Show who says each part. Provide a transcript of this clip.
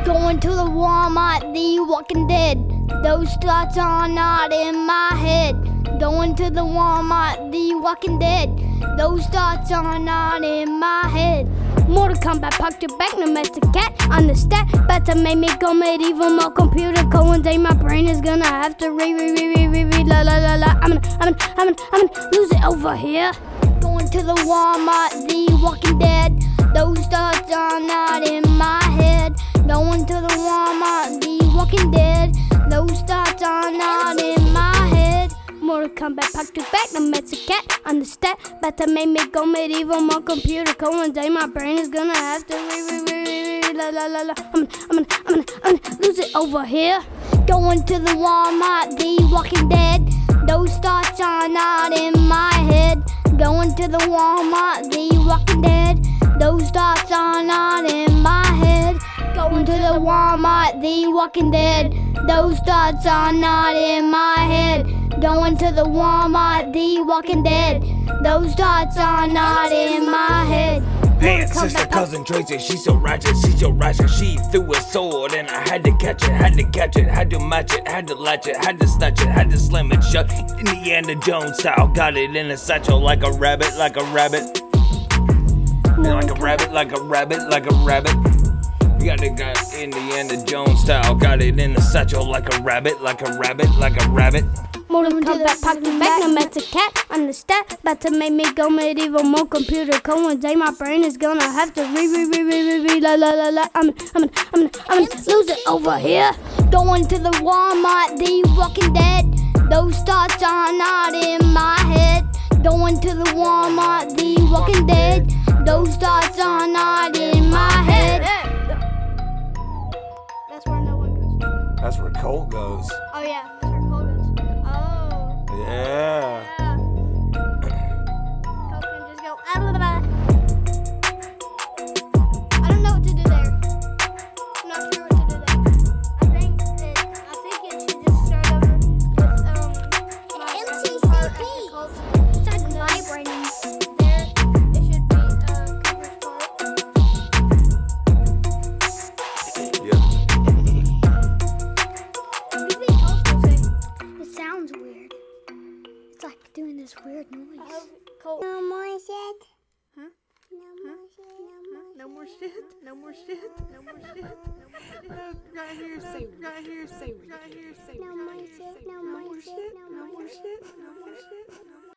Speaker 1: Going to the Walmart, The Walking Dead. Those thoughts are not in my head. Going to the Walmart, The Walking Dead. Those thoughts are not in my head. Mortal Kombat, packed your back, no master cat on the stat. Better make me go medieval, more computer code. One day my brain is gonna have to read, la la la la. I'm gonna lose it over here. Going to the Walmart, The Walking Dead. Those thoughts are not in my head. Going to the Walmart, The Walking Dead. Those thoughts are not in my head. Mortal Kombat, packed your back, no master cat on the stat. Better make me go medieval, more computer code. One day my brain is gonna have to read, la la la la. I'm gonna lose it over here. Going to the Walmart, The Walking Dead. Those thoughts are not in my head. Going to the Walmart, The Walking Dead. Those thoughts are not in my head. Going to the Walmart, The Walking Dead. Those thoughts are not in my head. Going to the Walmart, The Walking Dead. Those thoughts are not in my head.
Speaker 2: Hey, sister, cousin Tracy, she's so righteous, She threw a sword and I had to catch it, had to match it, had to latch it, had to snatch it, had to slam it shut. Indiana Jones style, got it in a satchel like a rabbit, like a rabbit. Like a rabbit, like a rabbit, like a rabbit. Got it, got Indiana Jones style, got it in a satchel like a rabbit, like a rabbit, like a rabbit.
Speaker 1: Mortal Kombat, packed your back, no matter cat on the stat. About to make me go medieval, more computer code. One day my brain is gonna have to read, la la la la. I'm gonna lose it over here. Going to the Walmart, The Walking Dead. Those thoughts are not in my head. Going to the Walmart, The Walking Dead. Those thoughts are not in my head. That's where no one goes.
Speaker 2: That's where Colt goes.
Speaker 1: Oh yeah, that's where Cole goes. Oh.
Speaker 2: Yeah.
Speaker 1: Cole can just go. I don't know what to do there. I'm not sure what to do there. I think it should just start over with
Speaker 3: MCCP.
Speaker 1: It's like vibrating. There, it should be coverage for it.
Speaker 2: Yeah.
Speaker 1: It sounds weird. It's like doing this weird noise.
Speaker 3: No more shit.
Speaker 1: Huh?
Speaker 3: No more shit.
Speaker 4: No more shit. No more shit. No more shit. No more shit. Right here, say. Right here, say. Right here, say.
Speaker 3: No more shit. No more shit.
Speaker 4: No more shit. No more shit. No more shit.